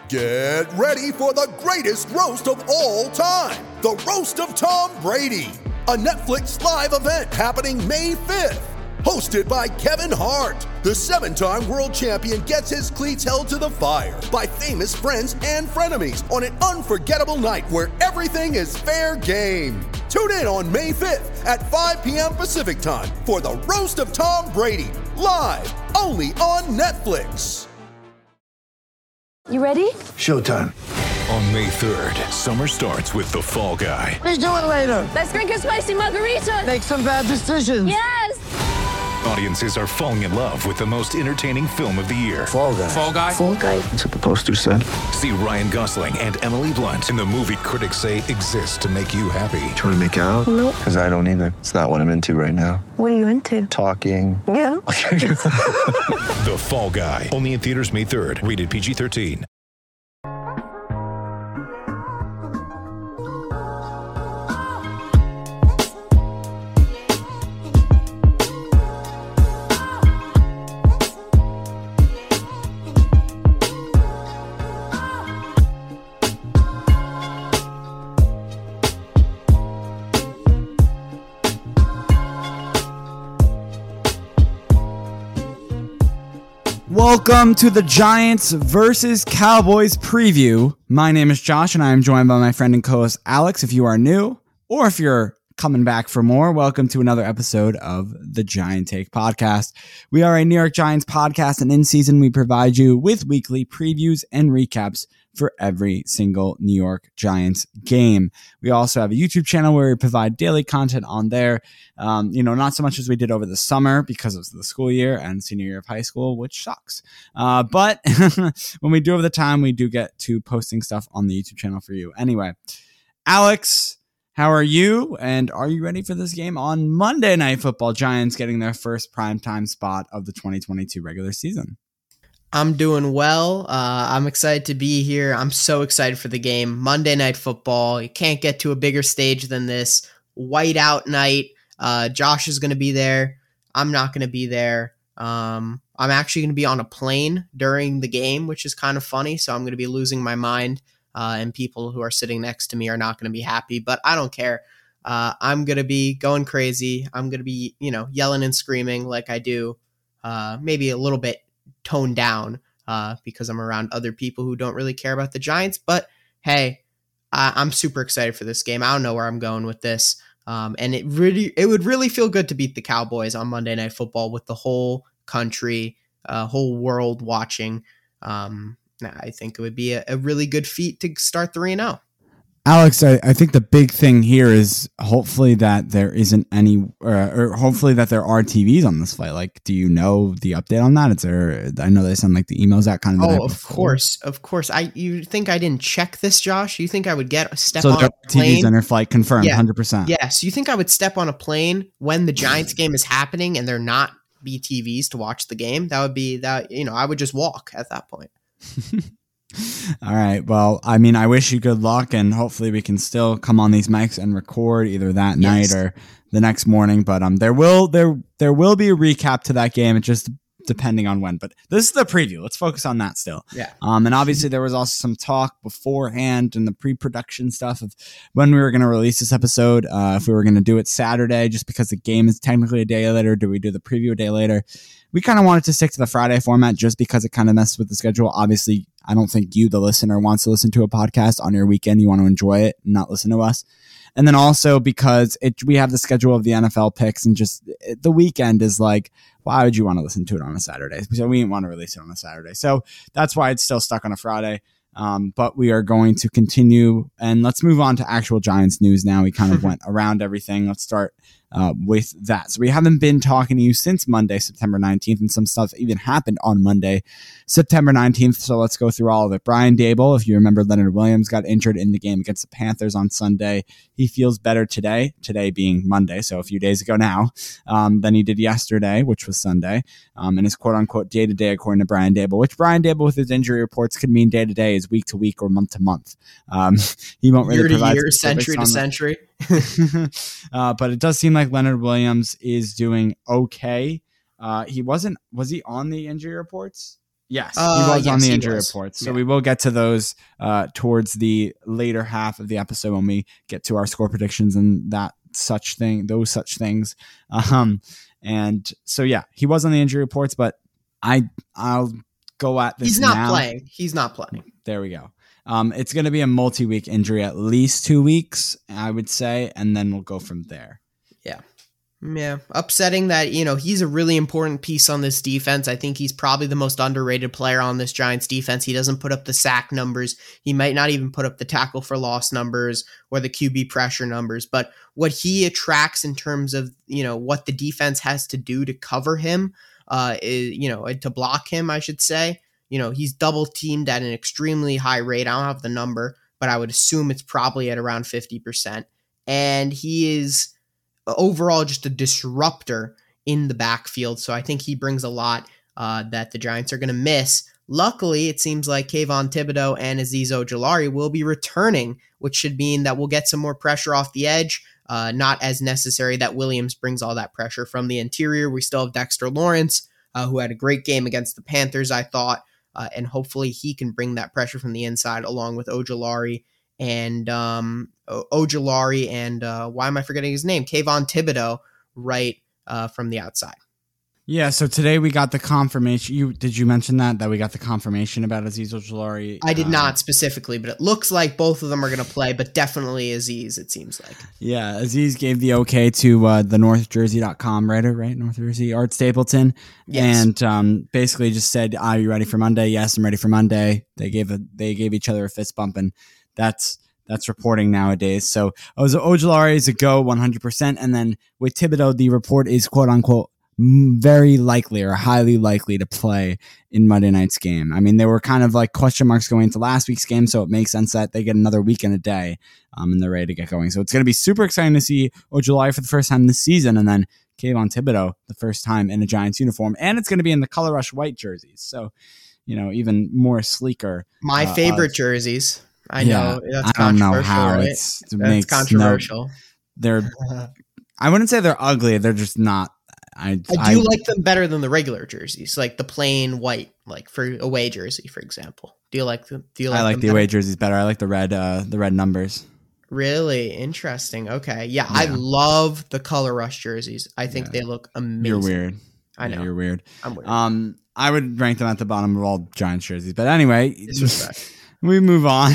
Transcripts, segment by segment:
Get ready for the greatest roast of all time, the Roast of Tom Brady, a Netflix live event happening May 5th. Hosted by Kevin Hart, the 7-time world champion gets his cleats held to the fire by famous friends and frenemies on an unforgettable night where everything is fair game. Tune in on May 5th at 5 p.m. Pacific time for the Roast of Tom Brady, live only on Netflix. You ready? Showtime. On May 3rd, summer starts with The Fall Guy. Let's do it later. Let's drink a spicy margarita. Make some bad decisions. Yes! Audiences are falling in love with the most entertaining film of the year. Fall Guy. Fall Guy? Fall Guy. That's what the poster said. See Ryan Gosling and Emily Blunt in the movie critics say exists to make you happy. Trying to make it out? Nope. Because I don't either. It's not what I'm into right now. What are you into? Talking. Yeah. The Fall Guy. Only in theaters May 3rd. Rated PG-13. Welcome to the Giants versus Cowboys preview. My name is Josh, and I am joined by my friend and co-host Alex. If you are new, or if you're coming back for more, welcome to another episode of the Giant Take podcast. We are a New York Giants podcast, and in season, we provide you with weekly previews and recaps for every single New York Giants game. We also have a YouTube channel where we provide daily content on there. Not so much as we did over the summer because of the school year and senior year of high school, which sucks. But when we do have the time, we do get to posting stuff on the YouTube channel for you. Anyway, Alex, how are you? And are you ready for this game on Monday Night Football? Giants getting their first primetime spot of the 2022 regular season. I'm doing well. I'm excited to be here. I'm so excited for the game. Monday Night Football. You can't get to a bigger stage than this. Whiteout night. Josh is going to be there. I'm not going to be there. I'm actually going to be on a plane during the game, which is kind of funny. So I'm going to be losing my mind. And people who are sitting next to me are not going to be happy. But I don't care. I'm going to be going crazy. I'm going to be, yelling and screaming like I do. Maybe a little bit toned down because I'm around other people who don't really care about the Giants. But hey, I'm super excited for this game. I don't know where I'm going with this. And it would really feel good to beat the Cowboys on Monday Night Football with the whole country, whole world watching. I think it would be a really good feat to start 3-0. Alex, I think the big thing here is hopefully that there isn't any, or hopefully that there are TVs on this flight. Like, do you know the update on that? I know they send like the emails out kind of. Oh, of course. You think I didn't check this, Josh? You think I would step on a plane? TVs on your flight confirmed, 100%. Yes. You think I would step on a plane when the Giants game is happening and there not be TVs to watch the game? That would be that. I would just walk at that point. All right. Well, I mean, I wish you good luck, and hopefully we can still come on these mics and record either that night or the next morning. But there will be a recap to that game. It just depending on when. But this is the preview. Let's focus on that still. Yeah. And obviously there was also some talk beforehand in the pre-production stuff of when we were going to release this episode. If we were going to do it Saturday, just because the game is technically a day later, do we do the preview a day later? We kind of wanted to stick to the Friday format just because it kind of messes with the schedule. Obviously, I don't think you, the listener, wants to listen to a podcast on your weekend. You want to enjoy it, not listen to us. And then also because we have the schedule of the NFL picks, and just the weekend is like, why would you want to listen to it on a Saturday? So we didn't want to release it on a Saturday. So that's why it's still stuck on a Friday. But we are going to continue, and let's move on to actual Giants news now. We kind of went around everything. Let's start with that. So we haven't been talking to you since Monday, September 19th, and some stuff even happened on Monday, September 19th. So let's go through all of it. Brian Daboll, if you remember, Leonard Williams got injured in the game against the Panthers on Sunday. He feels better today being Monday, so a few days ago now, than he did yesterday, which was Sunday, and is quote-unquote day-to-day according to Brian Daboll, which Brian Daboll with his injury reports could mean day-to-day is week-to-week or month-to-month. He won't really provide year-to-year, century-to-century. But it does seem like Leonard Williams is doing okay. Was he on the injury reports? Yes, he was on yes, the he injury was. reports. So Yeah. we will get to those towards the later half of the episode when we get to our score predictions and those such things. And so yeah, he was on the injury reports, but I'll go at this. He's not now. playing. He's not playing. There we go. It's going to be a multi-week injury, at least 2 weeks, I would say, and then we'll go from there. Yeah. Upsetting that, he's a really important piece on this defense. I think he's probably the most underrated player on this Giants defense. He doesn't put up the sack numbers. He might not even put up the tackle for loss numbers or the QB pressure numbers, but what he attracts in terms of, what the defense has to do to cover him, is, to block him, I should say. He's double teamed at an extremely high rate. I don't have the number, but I would assume it's probably at around 50%. And he is overall just a disruptor in the backfield. So I think he brings a lot that the Giants are going to miss. Luckily, it seems like Kayvon Thibodeau and Azeez Ojulari will be returning, which should mean that we'll get some more pressure off the edge. Not as necessary that Williams brings all that pressure from the interior. We still have Dexter Lawrence, who had a great game against the Panthers, I thought. And hopefully he can bring that pressure from the inside along with Ojulari and why am I forgetting his name? Kayvon Thibodeau, right from the outside. Yeah, so today we got the confirmation. Did you mention that we got the confirmation about Azeez Ojulari? I did not specifically, but it looks like both of them are going to play, but definitely Azeez, it seems like. Yeah, Azeez gave the okay to the NorthJersey.com writer, right? North Jersey, Art Stapleton. Yes. And basically just said, are you ready for Monday? Yes, I'm ready for Monday. They gave each other a fist bump, and that's reporting nowadays. So Ojulari is a go 100%. And then with Thibodeau, the report is quote unquote very likely or highly likely to play in Monday night's game. I mean, they were kind of like question marks going into last week's game, so it makes sense that they get another week and a day and they're ready to get going. So it's going to be super exciting to see Ojulari for the first time this season, and then Kayvon Thibodeau the first time in a Giants uniform, and it's going to be in the Color Rush white jerseys. So, even more sleeker. My favorite jerseys. I know that's I don't know controversial, how right? it's controversial. I wouldn't say they're ugly. They're just not. I do like them better than the regular jerseys, like the plain white, like for away jersey, for example. Do you like them? I like the away jerseys better. I like the red numbers. Really interesting. Okay, yeah. I love the Color Rush jerseys. I think they look amazing. You're weird. I know. You're weird. I'm weird. I would rank them at the bottom of all Giants jerseys, but anyway, Disrespect. We move on.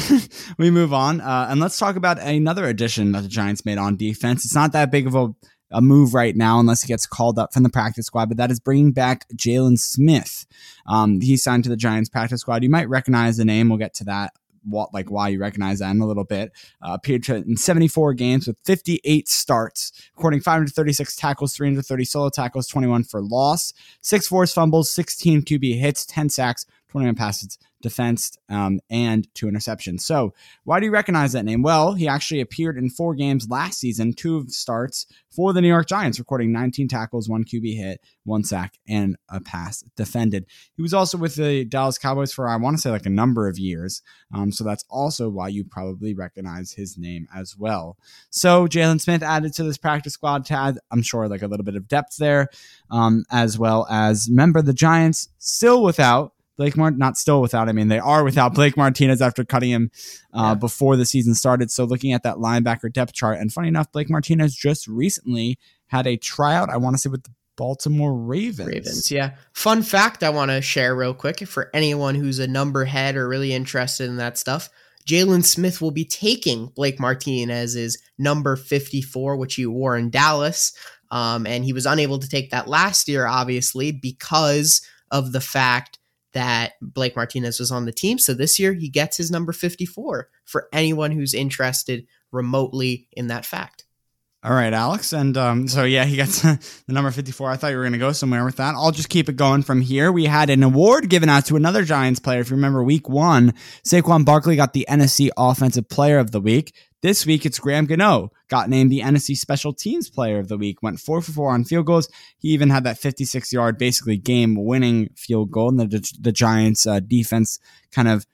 And let's talk about another addition that the Giants made on defense. It's not that big of a move right now unless he gets called up from the practice squad, but that is bringing back Jaylon Smith. He signed to the Giants practice squad. You might recognize the name. We'll get to that, why you recognize that in a little bit. Appeared in 74 games with 58 starts, recording 536 tackles, 330 solo tackles, 21 for loss, 6 forced fumbles, 16 QB hits, 10 sacks, 21 passes defensed, and 2 interceptions. So why do you recognize that name? Well, he actually appeared in 4 games last season, 2 starts for the New York Giants, recording 19 tackles, 1 QB hit, 1 sack, and a pass defended. He was also with the Dallas Cowboys for, I want to say, like a number of years. So that's also why you probably recognize his name as well. So Jaylon Smith added to this practice squad to add, I'm sure, like a little bit of depth there, as well as, remember, the Giants still without not still without. I mean, they are without Blake Martinez after cutting him before the season started. So looking at that linebacker depth chart, and funny enough, Blake Martinez just recently had a tryout, I want to say, with the Baltimore Ravens. Yeah. Fun fact I want to share real quick for anyone who's a number head or really interested in that stuff. Jaylon Smith will be taking Blake Martinez's number 54, which he wore in Dallas. And he was unable to take that last year, obviously, because of the fact that Blake Martinez was on the team. So this year he gets his number 54 for anyone who's interested remotely in that fact. All right, Alex. And he gets the number 54. I thought you were going to go somewhere with that. I'll just keep it going from here. We had an award given out to another Giants player. If you remember week 1, Saquon Barkley got the NFC Offensive Player of the Week. This week, it's Graham Gano, got named the NFC Special Teams Player of the Week, went 4 for 4 on field goals. He even had that 56-yard, basically game-winning field goal, and the Giants' defense kind of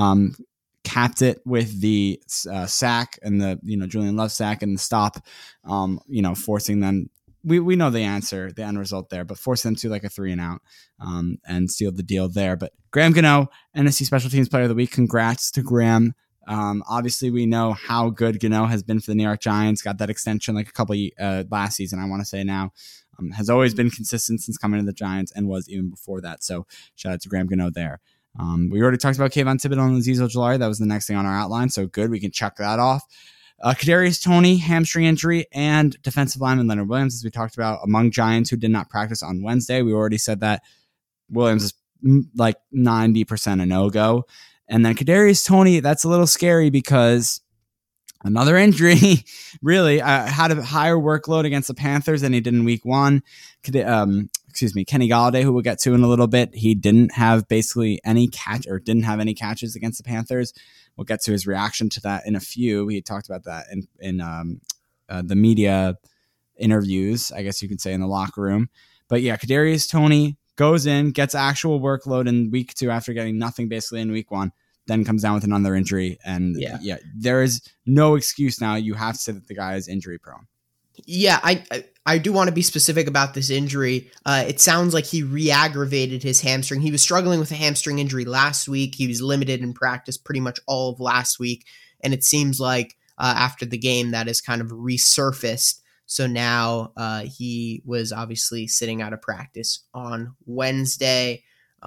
capped it with the sack and the Julian Love sack and the stop, forcing them we know the answer, the end result there, but force them to like a 3-and-out and seal the deal there. But Graham Gano, NFC Special Teams Player of the Week. Congrats to Graham. Obviously, we know how good Gano has been for the New York Giants. Got that extension like a couple last season, I want to say now. Has always been consistent since coming to the Giants and was even before that. So shout out to Graham Gano there. We already talked about Kayvon Thibodeau and Azeez Ojulari. That was the next thing on our outline. So good. We can check that off. Kadarius Toney, hamstring injury, and defensive lineman Leonard Williams, as we talked about, among Giants who did not practice on Wednesday. We already said that Williams is like 90% a no-go. And then Kadarius Toney, that's a little scary because another injury, really, had a higher workload against the Panthers than he did in week 1. Kenny Golladay, who we'll get to in a little bit, he didn't have basically any didn't have any catches against the Panthers. We'll get to his reaction to that in a few. We talked about that in the media interviews, I guess you could say, in the locker room. But yeah, Kadarius Toney goes in, gets actual workload in week 2 after getting nothing basically in week 1, then comes down with another injury. And yeah, there is no excuse now. You have to say that the guy is injury prone. Yeah, I do want to be specific about this injury. It sounds like he re-aggravated his hamstring. He was struggling with a hamstring injury last week. He was limited in practice pretty much all of last week. And it seems like after the game that has kind of resurfaced. So now he was obviously sitting out of practice on Wednesday.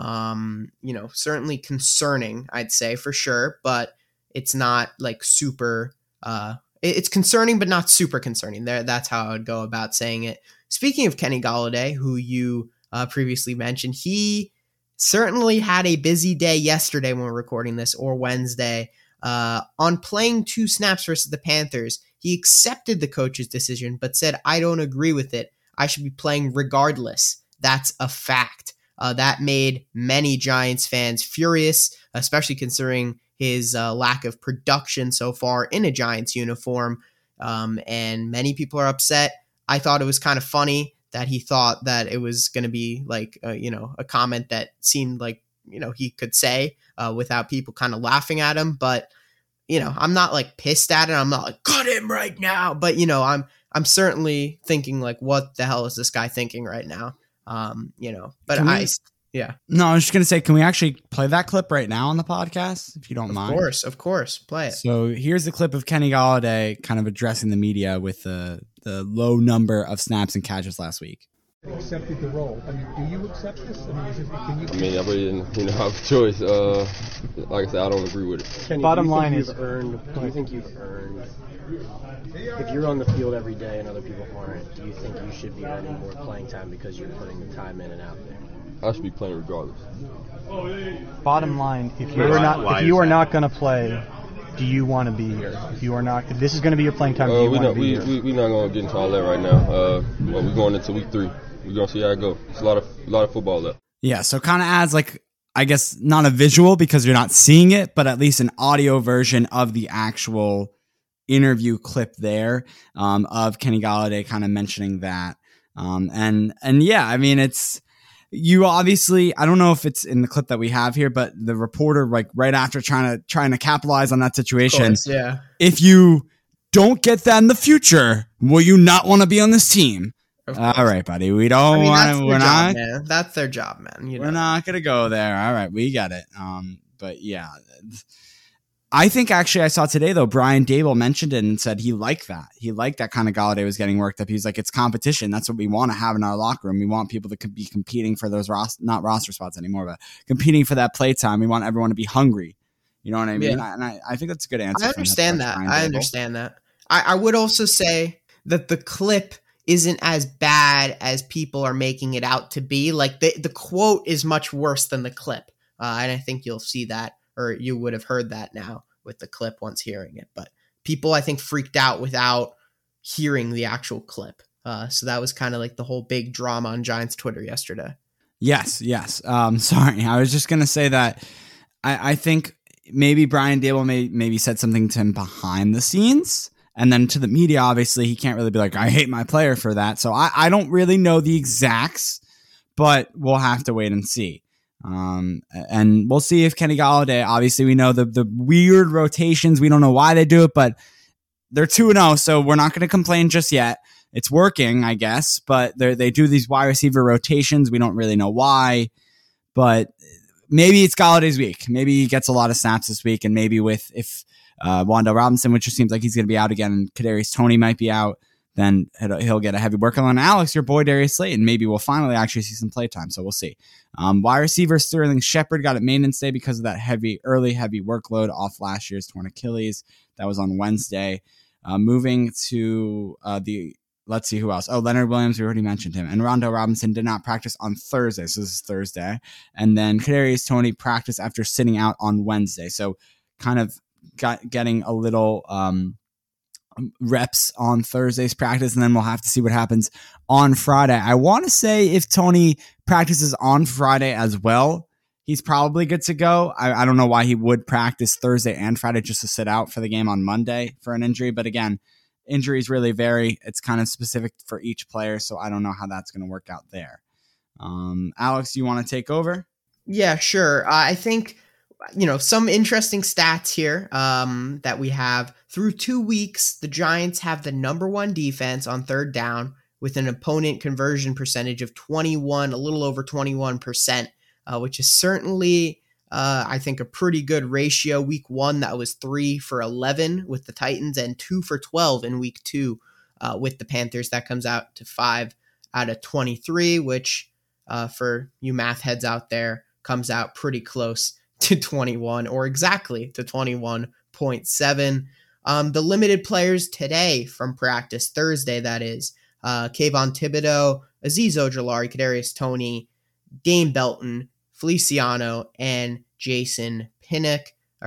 Certainly concerning, I'd say for sure, but it's not like super, it's concerning, but not super concerning. That's how I would go about saying it. Speaking of Kenny Golladay, who you previously mentioned, he certainly had a busy day yesterday when we're recording this, or Wednesday, on playing 2 snaps versus the Panthers. He accepted the coach's decision, but said, "I don't agree with it. I should be playing regardless. That's a fact." That made many Giants fans furious, especially considering his lack of production so far in a Giants uniform. And many people are upset. I thought it was kind of funny that he thought that it was going to be like, a comment that seemed like, he could say without people kind of laughing at him. But, I'm not like pissed at it. I'm not like, cut him right now. But, I'm certainly thinking like, what the hell is this guy thinking right now? Yeah. No, I was just going to say, can we actually play that clip right now on the podcast, if you don't mind? Of course. Play it. So here's the clip of Kenny Golladay kind of addressing the media with the low number of snaps and catches last week. Accepted the role. I mean, do you accept this? I really didn't have a choice. Like I said, I don't agree with it. Kenny, bottom line is, do you think you've earned, if you're on the field every day and other people aren't, do you think you should be earning more playing time because you're putting the time in and out there? I should be playing regardless. Bottom line, if you are not going to play, do you want to be here? If you are not, if this is going to be your playing time, do you want to be here? We're not going to get into all that right now. We're going into week 3. We're going to see how it goes. It's a lot of football left. Yeah, so kind of adds like, I guess not a visual because you're not seeing it, but at least an audio version of the actual interview clip there of Kenny Golladay kind of mentioning that. And yeah, I mean, you obviously, I don't know if it's in the clip that we have here, but the reporter, like right after trying to capitalize on that situation. Course, yeah. If you don't get that in the future, will you not want to be on this team? All right, buddy. We don't want. We're not. Man. That's their job, man. We're not gonna go there. All right, we got it. But yeah, I think actually I saw today though Brian Daboll mentioned it and said he liked that. He liked that kind of Golladay was getting worked up. He's like, it's competition. That's what we want to have in our locker room. We want people to be competing for those not roster spots anymore, but competing for that play time. We want everyone to be hungry. You know what I mean? Yeah. And I think that's a good answer. I understand that. I understand that. I would also say that the clip isn't as bad as people are making it out to be. Like the quote is much worse than the clip. And I think you'll see that, or you would have heard that now with the clip once hearing it. But people, I think, freaked out without hearing the actual clip. So that was kind of like the whole big drama on Giants Twitter yesterday. Yes. Sorry. I was just going to say that I think maybe Brian Daboll maybe said something to him behind the scenes. And then to the media, obviously, he can't really be like, I hate my player for that. So I don't really know the exacts, but we'll have to wait and see. And we'll see if Kenny Golladay, obviously, we know the weird rotations. We don't know why they do it, but they're 2-0, so we're not going to complain just yet. it's working, I guess, but they do these wide receiver rotations. We don't really know why, but maybe it's Galladay's week. Maybe he gets a lot of snaps this week, and maybe if Wan'Dale Robinson, which just seems like he's going to be out again, and Kadarius Toney might be out, then he'll get a heavy workload. And Alex, your boy Darius Slayton, maybe we'll finally actually see some playtime, so we'll see. Wide receiver Sterling Shepard got it maintenance day because of that heavy workload off last year's torn Achilles. That was on Wednesday. Moving to let's see who else. Oh, Leonard Williams, we already mentioned him. And Wan'Dale Robinson did not practice on Thursday, so this is Thursday. And then Kadarius Toney practiced after sitting out on Wednesday. So kind of getting a little reps on Thursday's practice, and then we'll have to see what happens on Friday. I want to say if Toney practices on Friday as well, he's probably good to go. I don't know why he would practice Thursday and Friday just to sit out for the game on Monday for an injury. But again, injuries really vary. It's kind of specific for each player, so I don't know how that's going to work out there. Alex, you want to take over? Yeah, sure. I think, some interesting stats here that we have. Through 2 weeks, the Giants have the number one defense on third down with an opponent conversion percentage of a little over 21%, which is certainly, I think, a pretty good ratio. Week 1, that was 3 for 11 with the Titans and 2 for 12 in week 2 with the Panthers. That comes out to 5 out of 23, which for you math heads out there comes out pretty close to 21, or exactly to 21.7. The limited players today from practice, Thursday that is, Kayvon Thibodeau, Azeez Ojulari, Kadarius Toney, Dane Belton, Feliciano, and Jason Pinnock.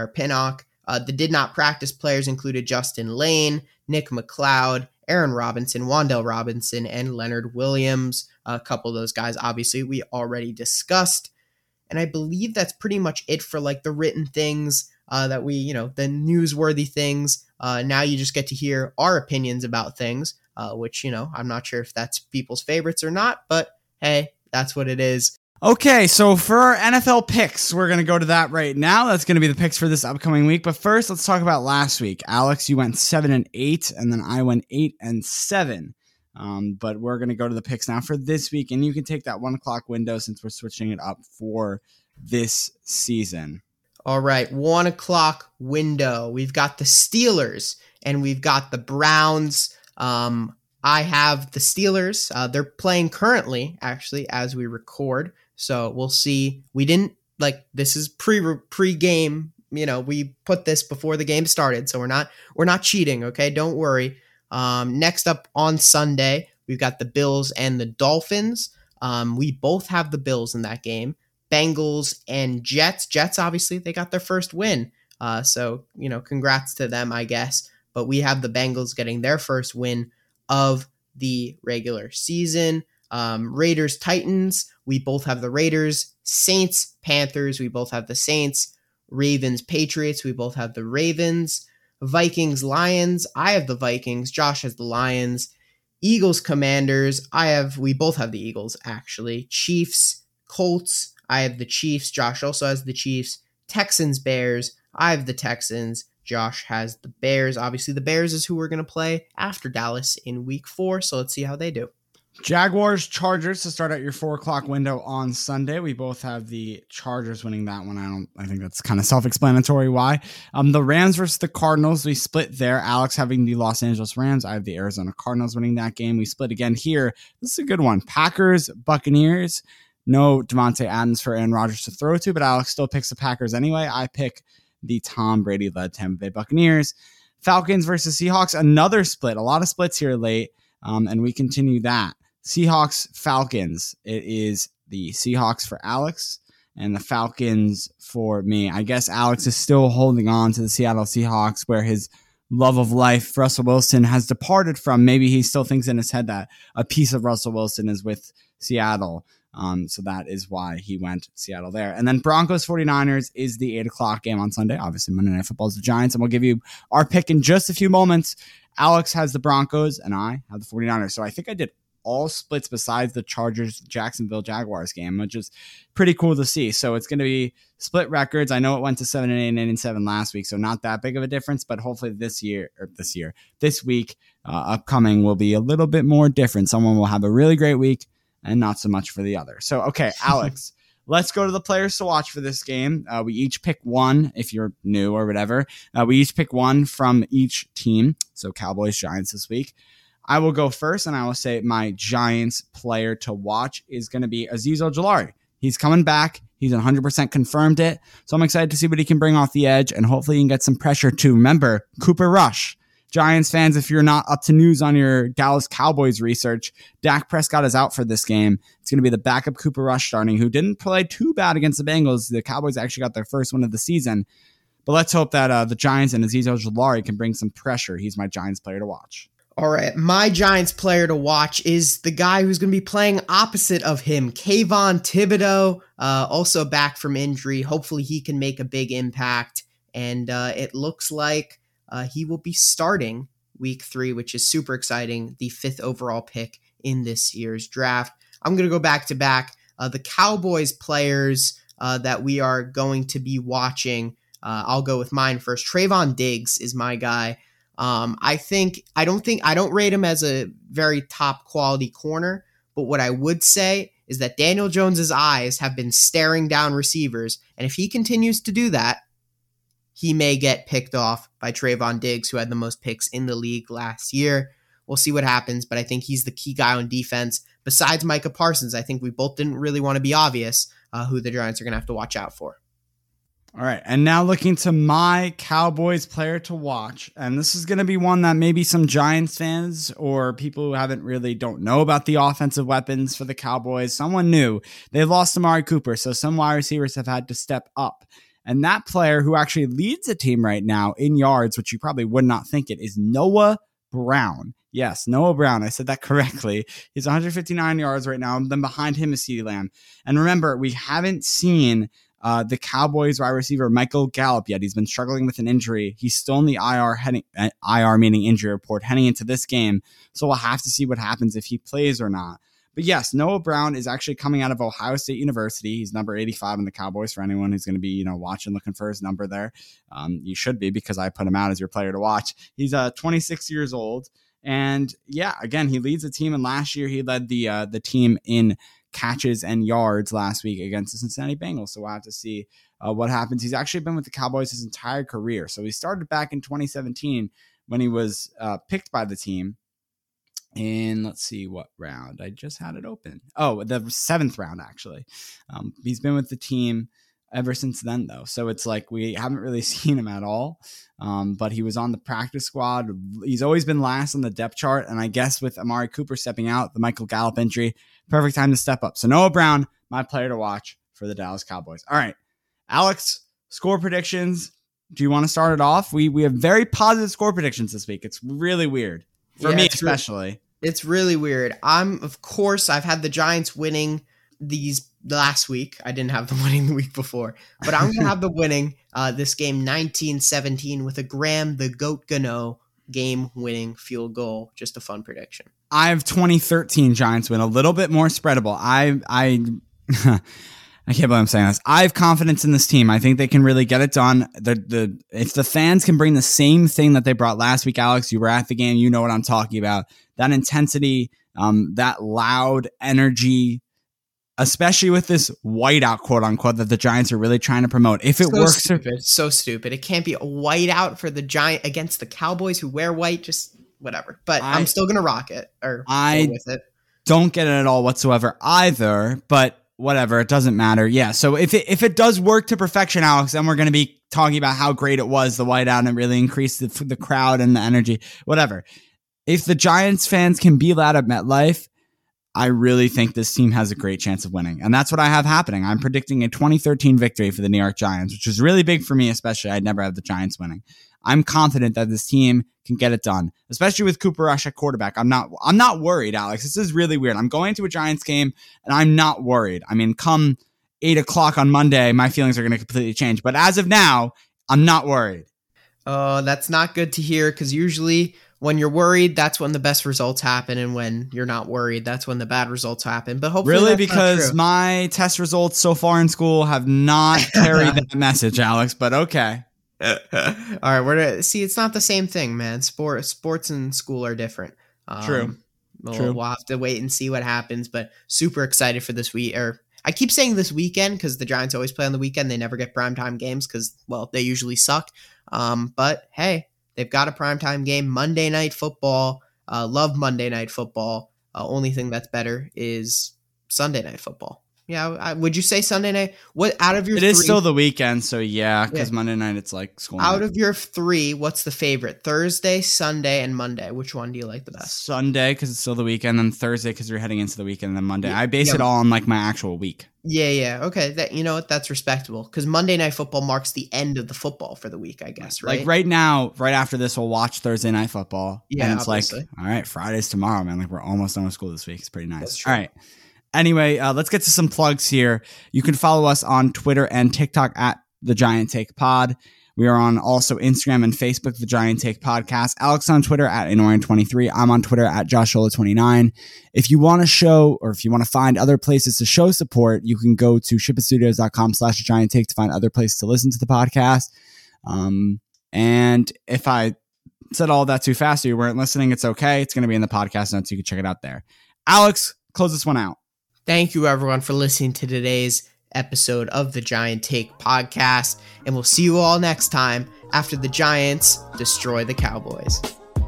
The did not practice players included Justin Lane, Nick McLeod, Aaron Robinson, Wan'Dale Robinson, and Leonard Williams. A couple of those guys, obviously, we already discussed. And I believe that's pretty much it for like the written things that we, the newsworthy things. Now you just get to hear our opinions about things, which, I'm not sure if that's people's favorites or not, but hey, that's what it is. Okay, so for our NFL picks, we're going to go to that right now. That's going to be the picks for this upcoming week. But first, let's talk about last week. Alex, you went 7-8, and then I went 8-7. But we're going to go to the picks now for this week, and you can take that 1 o'clock window since we're switching it up for this season. All right, 1 o'clock window. We've got the Steelers and we've got the Browns. I have the Steelers. They're playing currently, actually, as we record. So we'll see. We didn't this is pre-game. We put this before the game started, so we're not cheating. Okay, don't worry. Next up on Sunday, we've got the Bills and the Dolphins. We both have the Bills in that game. Bengals and Jets. Jets, obviously, they got their first win. So, congrats to them, I guess. But we have the Bengals getting their first win of the regular season. Raiders, Titans. We both have the Raiders. Saints, Panthers. We both have the Saints. Ravens, Patriots. We both have the Ravens. Vikings, Lions. I have the Vikings. Josh has the Lions. Eagles, Commanders. We both have the Eagles, actually. Chiefs, Colts. I have the Chiefs. Josh also has the Chiefs. Texans, Bears. I have the Texans. Josh has the Bears. Obviously, the Bears is who we're going to play after Dallas in week 4. So let's see how they do. Jaguars, Chargers to start at your 4 o'clock window on Sunday. We both have the Chargers winning that one. I think that's kind of self-explanatory why. The Rams versus the Cardinals, we split there. Alex having the Los Angeles Rams. I have the Arizona Cardinals winning that game. We split again here. This is a good one. Packers, Buccaneers. No Devontae Adams for Aaron Rodgers to throw to, but Alex still picks the Packers anyway. I pick the Tom Brady-led Tampa Bay Buccaneers. Falcons versus Seahawks, another split. A lot of splits here late, and we continue that. Seahawks, Falcons. It is the Seahawks for Alex and the Falcons for me. I guess Alex is still holding on to the Seattle Seahawks where his love of life, Russell Wilson, has departed from. Maybe he still thinks in his head that a piece of Russell Wilson is with Seattle. So that is why he went Seattle there. And then Broncos 49ers is the 8 o'clock game on Sunday. Obviously, Monday Night Football is the Giants, and we'll give you our pick in just a few moments. Alex has the Broncos, and I have the 49ers. So I think I did all splits besides the Chargers Jacksonville Jaguars game, which is pretty cool to see. So it's going to be split records. I know it went to 7-8 and 8-7 last week, so not that big of a difference, but hopefully this week upcoming will be a little bit more different. Someone will have a really great week and not so much for the other. So, okay, Alex, let's go to the players to watch for this game. We each pick one if you're new or whatever. We each pick one from each team. So Cowboys, Giants this week. I will go first, and I will say my Giants player to watch is going to be Azeez Ojulari. He's coming back. He's 100% confirmed it. So I'm excited to see what he can bring off the edge, and hopefully he can get some pressure too. Remember, Cooper Rush. Giants fans, if you're not up to news on your Dallas Cowboys research, Dak Prescott is out for this game. It's going to be the backup Cooper Rush starting, who didn't play too bad against the Bengals. The Cowboys actually got their first win of the season. But let's hope that the Giants and Azeez Ojulari can bring some pressure. He's my Giants player to watch. All right, my Giants player to watch is the guy who's going to be playing opposite of him, Kayvon Thibodeaux, also back from injury. Hopefully he can make a big impact, and it looks like he will be starting week 3, which is super exciting, the 5th overall pick in this year's draft. I'm going to go back to back. The Cowboys players that we are going to be watching, I'll go with mine first. Trayvon Diggs is my guy. I don't rate him as a very top quality corner, but what I would say is that Daniel Jones's eyes have been staring down receivers, and if he continues to do that, he may get picked off by Trayvon Diggs, who had the most picks in the league last year. We'll see what happens, but I think he's the key guy on defense. Besides Micah Parsons, I think we both didn't really want to be obvious who the Giants are going to have to watch out for. All right, and now looking to my Cowboys player to watch, and this is going to be one that maybe some Giants fans or people who don't know about the offensive weapons for the Cowboys, someone new. They lost Amari Cooper, so some wide receivers have had to step up. And that player who actually leads the team right now in yards, which you probably would not think it, is Noah Brown. Yes, Noah Brown. I said that correctly. He's 159 yards right now. And then behind him is CeeDee Lamb. And remember, we haven't seen the Cowboys wide receiver Michael Gallup yet. He's been struggling with an injury. He's still in the IR meaning injury report heading into this game. So we'll have to see what happens if he plays or not. But yes, Noah Brown is actually coming out of Ohio State University. He's number 85 in the Cowboys for anyone who's going to be, watching, looking for his number there. You should be, because I put him out as your player to watch. He's 26 years old. And yeah, again, he leads the team. And last year he led the team in catches and yards last week against the Cincinnati Bengals. So we'll have to see what happens. He's actually been with the Cowboys his entire career. So he started back in 2017 when he was picked by the team. In, let's see what round. I just had it open. Oh, the 7th round, actually. He's been with the team ever since then, though. So it's like we haven't really seen him at all. But he was on the practice squad. He's always been last on the depth chart. And I guess with Amari Cooper stepping out, the Michael Gallup injury, perfect time to step up. So Noah Brown, my player to watch for the Dallas Cowboys. All right, Alex, score predictions. Do you want to start it off? We have very positive score predictions this week. It's really weird. For me, especially. It's really weird. I've had the Giants winning these last week. I didn't have them winning the week before, but I'm going to have them winning this game 19-17 with a Graham the Goat Gano game-winning field goal. Just a fun prediction. I have 2013 Giants win, a little bit more spreadable. I can't believe I'm saying this. I have confidence in this team. I think they can really get it done. If the fans can bring the same thing that they brought last week, Alex, you were at the game, you know what I'm talking about. That intensity, that loud energy, especially with this whiteout, quote unquote, that the Giants are really trying to promote. If it works, so stupid. It can't be a whiteout for the Giant against the Cowboys who wear white. Just whatever. But I'm still gonna rock it or go with it. Don't get it at all whatsoever either. But whatever, it doesn't matter. Yeah. So if it does work to perfection, Alex, then we're gonna be talking about how great it was, the whiteout, and it really increased the crowd and the energy. Whatever. If the Giants fans can be loud at MetLife, I really think this team has a great chance of winning. And that's what I have happening. I'm predicting a 2013 victory for the New York Giants, which is really big for me, especially. I'd never have the Giants winning. I'm confident that this team can get it done, especially with Cooper Rush at quarterback. I'm not worried, Alex. This is really weird. I'm going to a Giants game and I'm not worried. I mean, come 8:00 on Monday, my feelings are going to completely change. But as of now, I'm not worried. That's not good to hear, because usually when you're worried, that's when the best results happen, and when you're not worried, that's when the bad results happen. But hopefully, really, that's because not true. my test results so far in school have not carried that message, Alex. But okay. All right, it's not the same thing, man. Sports and school are different. True. We'll have to wait and see what happens. But super excited for this week. Or I keep saying this weekend because the Giants always play on the weekend. They never get primetime games because, well, they usually suck. But hey. They've got a primetime game, Monday Night Football. Love Monday Night Football. Only thing that's better is Sunday Night Football. Yeah, would you say Sunday night? What out of your It is still the weekend, so yeah, because Yeah. Monday night it's like school Out night. of your three, what's the favorite? Thursday, Sunday, and Monday. Which one do you like the best? Sunday because it's still the weekend, then Thursday because you're heading into the weekend, and then Monday. Yeah, I base yeah. it all on like my actual week. Yeah. Okay, that you know what? That's respectable because Monday Night Football marks the end of the football for the week, I guess. Right? Like right now, right after this, we'll watch Thursday Night Football. Yeah, and it's obviously. like, all right, Friday's tomorrow, man. Like we're almost done with school this week. It's pretty nice. That's true. All right. Anyway, let's get to some plugs here. You can follow us on Twitter and TikTok at The Giant Take Pod. We are on also Instagram and Facebook, The Giant Take Podcast. Alex on Twitter at Inorian23. I'm on Twitter at Joshola29. If you want to show, or if you want to find other places to show support, you can go to shipitstudios.com/giant take to find other places to listen to the podcast. And if I said all that too fast or you weren't listening, it's okay. It's going to be in the podcast notes. You can check it out there. Alex, close this one out. Thank you, everyone, for listening to today's episode of the Giant Take Podcast, and we'll see you all next time after the Giants destroy the Cowboys.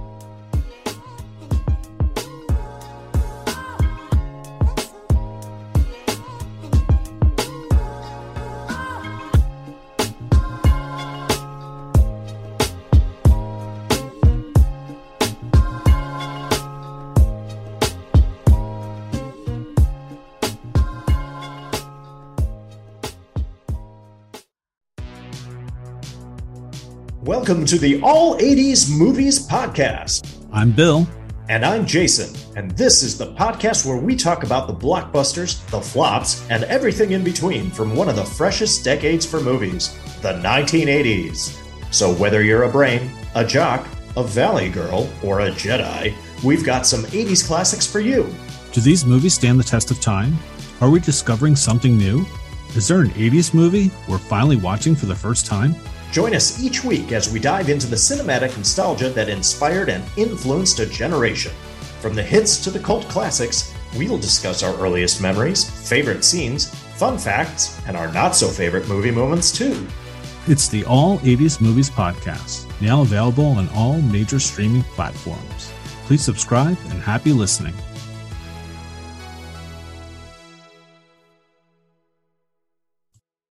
Welcome to the All 80s Movies Podcast. I'm Bill. And I'm Jason. And this is the podcast where we talk about the blockbusters, the flops, and everything in between from one of the freshest decades for movies, the 1980s. So whether you're a brain, a jock, a valley girl, or a Jedi, we've got some 80s classics for you. Do these movies stand the test of time? Are we discovering something new? Is there an 80s movie we're finally watching for the first time? Join us each week as we dive into the cinematic nostalgia that inspired and influenced a generation. From the hits to the cult classics, we'll discuss our earliest memories, favorite scenes, fun facts, and our not-so-favorite movie moments too. It's the All 80s Movies Podcast, now available on all major streaming platforms. Please subscribe and happy listening.